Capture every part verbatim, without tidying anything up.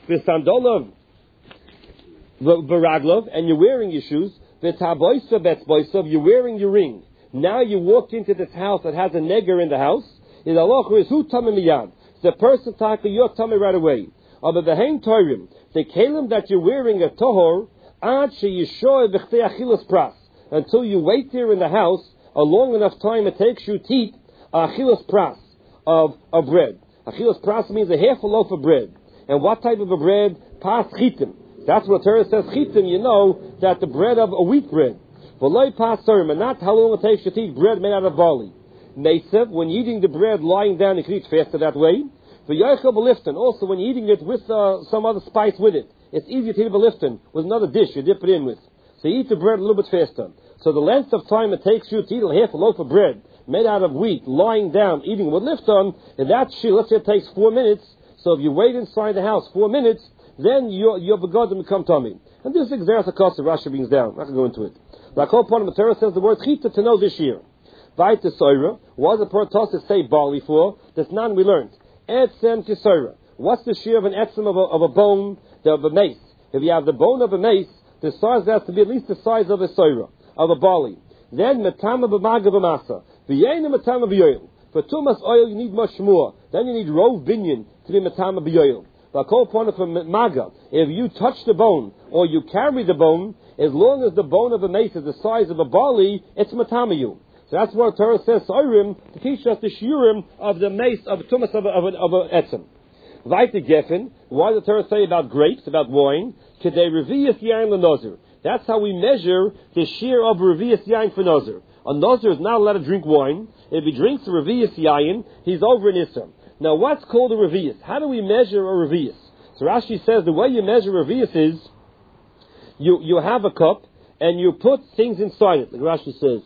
V'sandolov v'raglov, and you're wearing your shoes. V'taboisa betzboisov, you're wearing your ring. Now you walk into this house that has a neger in the house. In the halacha is who tamei miyad. The person taka you're tamei right away. Aber v'heim toirim, the kelim that you're wearing a tohor ad sheyishoy v'chtei achilas pras, until you wait there in the house a long enough time it takes you to eat achilas pras of of bread. Achilas pras means a half a loaf of bread. And what type of a bread? Pas chitim. That's what Torah says chitim. You know that the bread of a wheat bread. V'loy pas sorim, and not how long it takes you to eat bread made out of barley. Nesev, when you're eating the bread lying down, you can eat faster that way. V'yochel b'lifton, also when you're eating it with uh, some other spice with it, it's easier to eat b'lifton with another dish you dip it in with. So you eat the bread a little bit faster. So the length of time it takes you to eat half a loaf of bread made out of wheat, lying down, eating with lifton, and that shit, let's say it takes four minutes. So if you wait inside the house four minutes, then your your begodim become tummy. And this is exactly the cost of Rashi brings down. I'm not going to go into it. Like whole part of the Torah says the word chita to know this year. Vaita soira. What does the Torah say barley for? That's none we learned. Etzem tisoira. What's the shear of an etzem of a, of a bone, of a mace? If you have the bone of a mace, the size has to be at least the size of a soira, of a barley. Then metama b'maga b'masa. V'yeina metama b'yoil. For tumas oil you need much more. Then you need rov binyan to be metama b'yoil. Like whole point from maga, if you touch the bone or you carry the bone, as long as the bone of a mace is the size of a barley, it's matamayu. So that's what Torah says, Soirim, to teach us the shiurim of the mace, of tumas of, of, of an etzem. Vaita gefen, why does the Torah say about grapes, about wine? Kedei revius yain l'nozir. That's how we measure the shear of revius yain for nozir. A nozir is not allowed to drink wine. If he drinks a revius yain, he's over in Issa. Now what's called a revius? How do we measure a revius? So Rashi says the way you measure a revius is, you, you have a cup, and you put things inside it. Like Rashi says,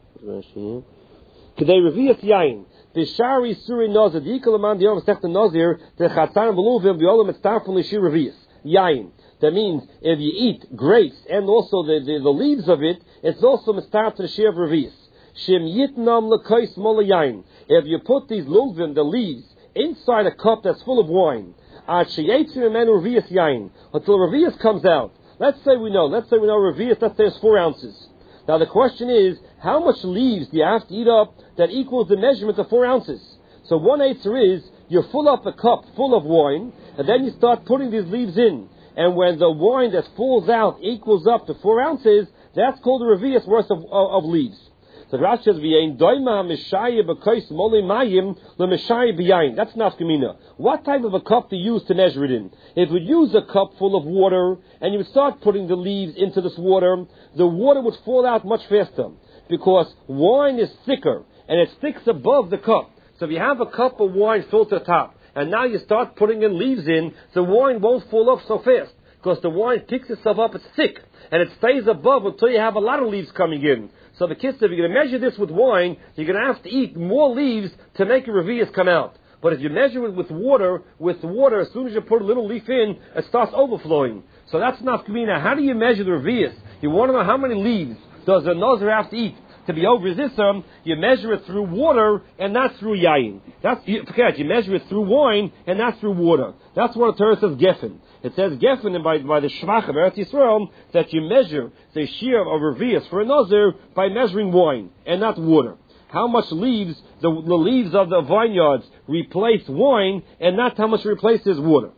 Kedei revius yain. The shari suri nozir. The equal amount the yom sech the nozir. The chatzan v'luvim v'olam etztarfun l'shir revius. Yain. That means if you eat grapes and also the, the, the leaves of it, it's also mistar to the shir of revius. Shem yitnam l'kois mola yain. If you put these luvim, the leaves, inside a cup that's full of wine, ad sheyetzim emenu revius yain, until revius comes out. Let's say we know. Let's say we know revius. Let's say it's four ounces. Now the question is, how much leaves do you have to eat up that equals the measurement of four ounces? So one answer is, you fill up a cup full of wine, and then you start putting these leaves in. And when the wine that falls out equals up to four ounces, that's called a revius worth of, of, of leaves. So Rashi says, "V'yein doima mishayeh b'kois moli mayim l'mishayeh b'yayin." That's nafkamina. What type of a cup to use to measure it in? If we use a cup full of water and you would start putting the leaves into this water, the water would fall out much faster because wine is thicker and it sticks above the cup. So if you have a cup of wine filled to the top and now you start putting in leaves in, the wine won't fall off so fast because the wine picks itself up. It's thick and it stays above until you have a lot of leaves coming in. So the kids, if you're going to measure this with wine, you're going to have to eat more leaves to make a revius come out. But if you measure it with water, with water, as soon as you put a little leaf in, it starts overflowing. So that's nafkamina. How do you measure the revius? You want to know how many leaves does a nozer have to eat to be over his ism? You measure it through water and not through yayin. That's, you, forget, you measure it through wine and not through water. That's what the Torah says geffen. It says geffen by, by the shvach of Eretz Yisrael that you measure the shear of revius for a nozer by measuring wine and not water. How much leaves, the, the leaves of the vineyards replace wine and not how much replaces water.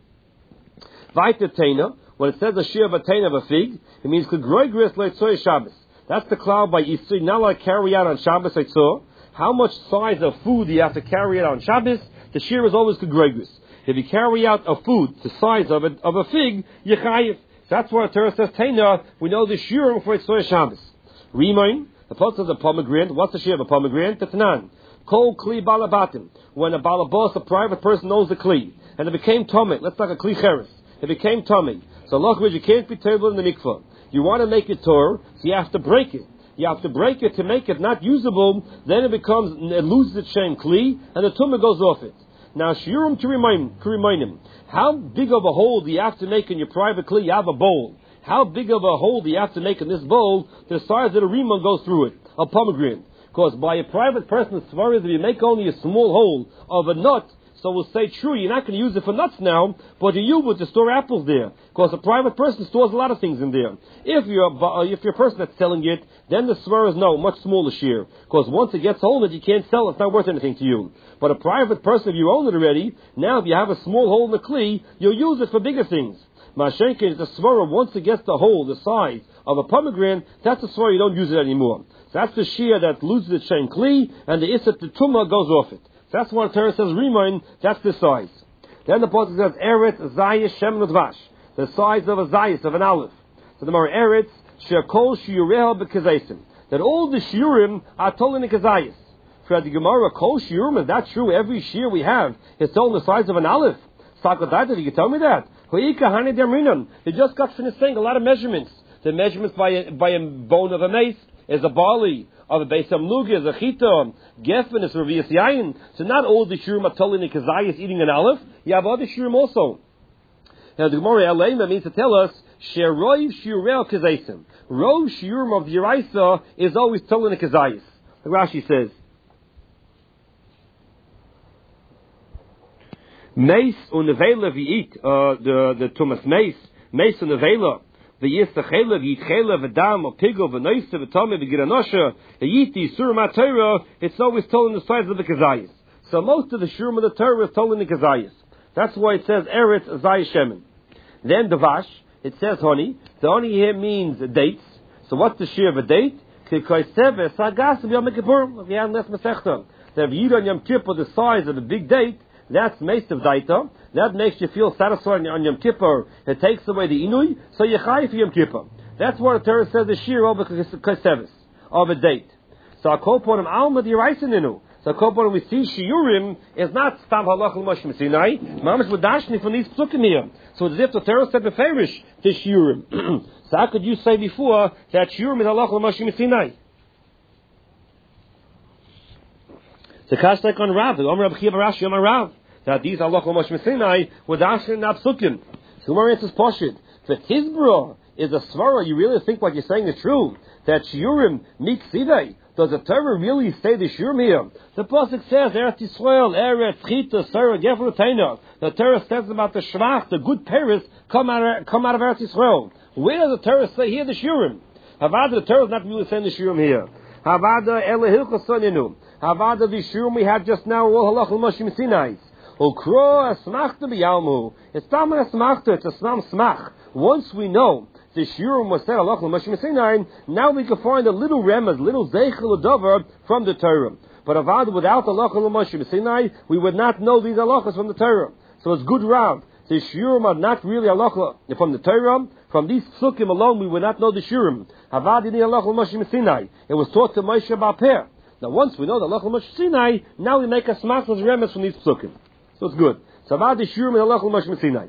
Vaita teina, when it says the shear of a teina of a fig, it means k'groigris le'tzoy Shabbos. That's the cloud by Yisri, not like carry out on Shabbos Eitzor. How much size of food do you have to carry out on Shabbos? The shear is always k'groigris. If you carry out a food the size of a, of a fig, you chayiv. That's why the Torah says teina. We know the shear for Eitzor Shabbos. Remain. The plus of the pomegranate. What's the shear of a pomegranate? Tetanan. Kol kli balabatim. When a balabos, a private person, knows the kli, and it became tomei. Let's talk a kli cheres. It became tomei. So look, you can't be terrible in the mikvah. You want to make it Torah, so you have to break it. You have to break it to make it not usable. Then it becomes, it loses its shem kli, and the tumah goes off it. Now, shiurim to remind, to remind him, how big of a hole do you have to make in your private kli? You have a bowl. How big of a hole do you have to make in this bowl? The size that a rimon goes through it, a pomegranate. Because by a private person, as far as if you make only a small hole of a nut, So we'll say, true, you're not going to use it for nuts now, but you use it to store apples there. Because a private person stores a lot of things in there. If you're a, if you're a person that's selling it, then the swear is no, much smaller shear. Because once it gets hold of it, you can't sell it. It's not worth anything to you. But a private person, if you own it already, now if you have a small hole in the kli, you'll use it for bigger things. Mashenkin is the svara, once it gets the hole, the size of a pomegranate, that's a svara, you don't use it anymore. So that's the shear that loses its shein kli, and the isat, the tumah goes off it. So that's why the Torah says, remind, that's the size. Then the Pasuk says, Eretz, Zayis, Shem, Vash, the size of a Zayis, of an Aleph. So the more Eretz, Shekol, Shiureha, Bekazaisim. That all the Shiurim are told in the Kazayis. For the Gemara, Kol Shiurim, is that true? Every shear we have is told in the size of an Aleph. Sakadaita, you can tell me that? They just got finished saying a lot of measurements. The measurements by a, by a bone of a mace is a barley, of a base of mluga, is a chita, gefen, is revius yayin. So not all the shurim are told in the kazayas eating an olive. You have other shurim also. Now the Gemara Aleima means to tell us, sheroiv shurel kazaysim. Rov shurim of the Yeraisa is always told in the kazayas. The Rashi says, Mace unevela v'eat, uh, the, the Tumas mace, mace unevela, v'yis techela v'eat chela v'dam, or pigel v'noise v'tome v'giranosha, v'yiti surim Torah, it's always told in the size of the kazayas. So most of the shurim of the Torah is told in the kazayas. That's why it says Eretz Zayis Shemen. Then the Vash, it says honey. The honey here means dates. So what's the shear of a date? K'koiseve sagas b'yom kippurim, if you have less mesechta. The v'yid on Yom Kippur, the size of a big date, that's meist of daita. That makes you feel satisfied on Yom Kippur. It takes away the inui, so you chai for Yom Kippur. That's what the Torah says the shear over kaisevis, of a date. So I call upon him alma the ninu. So I call upon him, we see shiurim is not stam halach l'moshim sinai. Mamash v'dashni from these psukim here. So it's as if the Torah said beferish the shiurim. So how could you say before that shiurim is halach l'moshim sinai? The kash like on Rav, the Omer Rabbi Chiya bar Rashi, Omer Rav, that these halach l'moshim sinai were dashni not psukim. So Gemara answers poshid. The Hizbra is a svara. You really think what you're saying is true? That shiurim miksivei. Does the Torah really say the shiurim here? The pasuk says Eretz Yisrael, Eretz Chita, Sarah, Gefer Taina. The Torah says about the shvach, the good Paris come out of, come out of Eretz Yisrael. Where does the Torah say here the shiurim? Havada, the Torah is not really saying the shiurim here. Havada elehilchos sonenu. Havada, the shiurim we had just now all halach l'moshim sinai. Ukro asmachta b'yalmu. It's tam asmachta. It's a snam smach. Once we know the shiurim was said halach l'moshim sinai, now we can find a little remez, little zeichel davar from the Torah. But avad without halach l'moshim sinai, we would not know these halachas from the Torah. So it's good round. The shiurim are not really halacha from the Torah. From these psukim alone, we would not know the shiurim. Avad in halach l'moshim sinai. It was taught to Moshe Ba'peh. Now once we know the halach l'moshim sinai, now we make a smachos remez from these psukim. So it's good. So avad the shiurim in halach l'moshim sinai.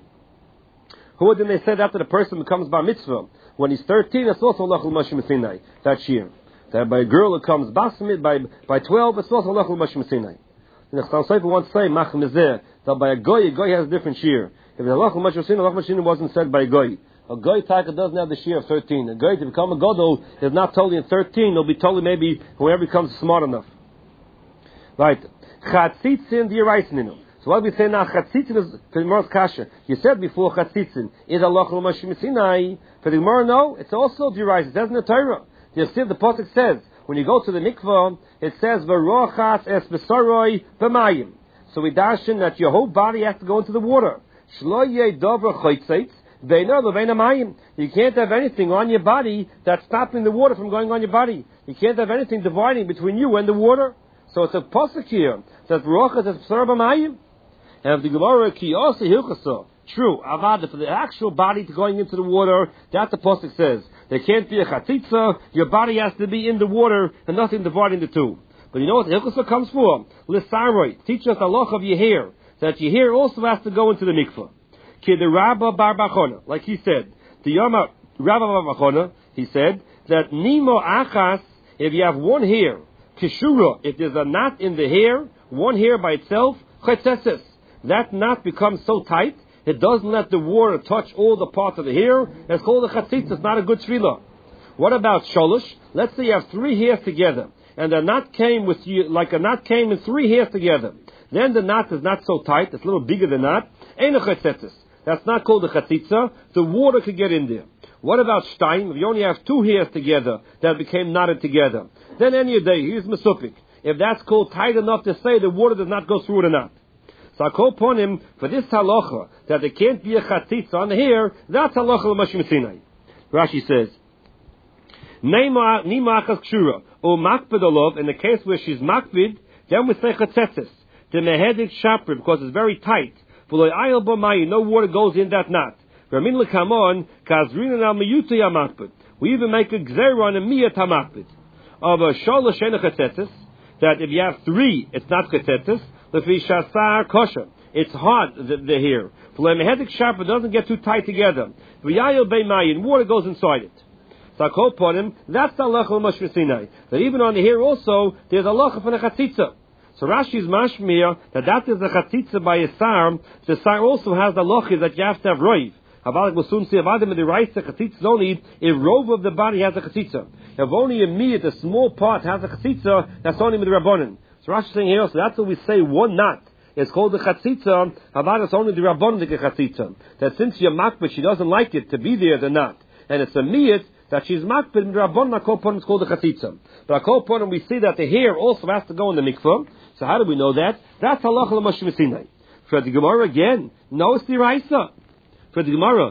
Who then they said after the person becomes bar mitzvah when he's thirteen? It's also halach l'moshim sinai. That shear. That by a girl it comes basmit by by twelve. It's also halach l'moshim sinai. And the Chassam Sofer wants to say mach mezeh that by a goy, a goy has a different shear. If the halach l'moshim sinai, halach l'moshim sinai wasn't said by a goy. A goy taka doesn't have the shear of thirteen. A goy to become a gadol is not totally in thirteen. He'll be totally maybe whoever becomes smart enough. Right. Chatzitzin v'yiraisninu. So what we say now, Chatzitzin is for the Gemara's kasha. You said before Chatzitzin is halach l'moshim sinai. For the Gemara, no, it's also derived. It says in the Torah. You see, the pasuk says when you go to the mikvah, it says v'rochas es b'saroi b'mayim. So we dashin that your whole body has to go into the water. Shlo yeh dover choytzeitz ve'no leveina mayim. You can't have anything on your body that's stopping the water from going on your body. You can't have anything dividing between you and the water. So it's a pasuk here that v'rochas es b'saroi b'mayim. And the Gemara kiyasa hilchasa. True, avada for the actual body to going into the water. That the pasuk says there can't be a chatzitza. Your body has to be in the water and nothing dividing the two. But you know what the hilchasa comes for? Lisaroi, teach us halach of your hair. That your hair also has to go into the mikvah. Kid Rabba bar Bachona, like he said, the Yama Rabba bar Bachona, he said that nimo achas. If you have one hair, kishura, if there's a knot in the hair, one hair by itself, chetzeses. That knot becomes so tight, it doesn't let the water touch all the parts of the hair. It's called a chatzitz. It's not a good tefillah. What about sholosh? Let's say you have three hairs together, and a knot came with you, like a knot came in three hairs together. Then the knot is not so tight, it's a little bigger than that. Ein chetzetzes. That's not called a chatzitza. The water could get in there. What about stein? If you only have two hairs together that became knotted together, then any day, here's mesupik. If that's called tight enough to say the water does not go through the knot. So I call upon him for this halacha that there can't be a chatzitza on the hair. That's halacha l'mashim sinai. Rashi says, Neima nimachas kshura or makbid olov. In the case where she's makbid, then we say chatzetzes the mehedik shapri because it's very tight. No water goes in that knot. We even make a gzera on a miyat hamakbid of a shalosh shena chatzetzes that if you have three, it's not chatzetzes. Lefishasar kosher. It's hard the, the hair. Mehedik shapri doesn't get too tight together. Water goes inside it. So I call upon him. That's the halacha l'mashmi sinai. That even on the hair also there's a halacha for the chatzitza. So Rashi is mashmir that that is the chatzitza by a sar. The sar also has the halacha that you have to have roiv. Havalik will soon see if Adam in the right the chatzitza is only if rov of the body has a chatzitza. If only a miyat, a small part has a chatzitza, that's only with the rabbanon. So Rashi is saying here, so that's what we say one knot. It's called the chatzitza. Havalik is only the rabbanon the chatzitza. That since you're makbid, she doesn't like it to be there, the knot, and it's a miyat. That she's makbid, Rabban Akopon is called the chatzitza. But Akopon, we see that the hair also has to go in the mikvah. So how do we know that? That's halacha l'mashim sinai. For the Gemara again, no, it's the Raisa. For the Gemara,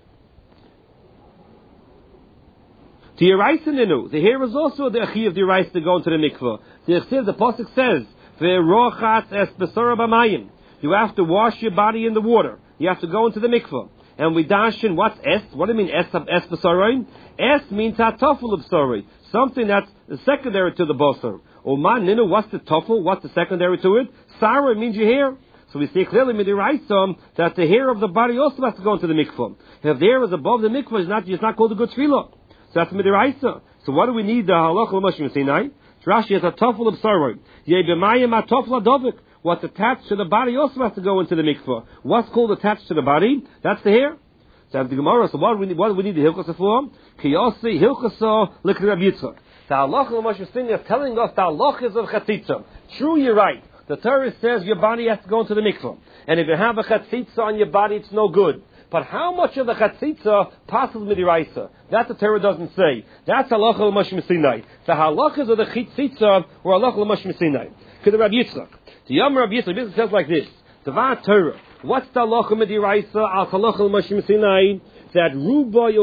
the Raisa ninu, the hair is also the achi of the Raisa to go into the mikvah. The the pasuk says, "Ve'rochatz es besora b'mayim." You have to wash your body in the water. You have to go into the mikvah. And we dash in what's es? What do you mean es of es b'saroin? Es means hatafel of sorry, something that's secondary to the basar. Oman ninu, what's the tafel? What's the secondary to it? Sarah means your hair. So we see clearly midiraisa that the hair of the body also has to go into the mikvah. If the hair is above the mikvah, it's not, it's not called a good tefillah. So that's midiraisa. So what do we need the halacha l'mashim sinai? Rashi has a tafel of sorry. Yebemayim hatafel adovik. What's attached to the body also has to go into the mikvah. What's called attached to the body? That's the hair. So the Gemara. So what do we need? What do we need the hilchasa for? Kiyasi hilchasa l'kei Rabbi Yitzchak. The halacha l'mashim sinai is telling us the halachas of chatzitza. True, you're right. The Torah says your body has to go into the mikvah, and if you have a chatzitza on your body, it's no good. But how much of the chatzitza passes midiraisa? That the Torah doesn't say. That's halacha l'mashim sinai. The halachas of the chatzitza were halacha l'mashim sinai. Could the Rabbi Yitzchak? The Yom Rabbi Yitzchak says like this: Devar Torah. What's the halacha midiraisa al halacha l'mashim sinai? That ruba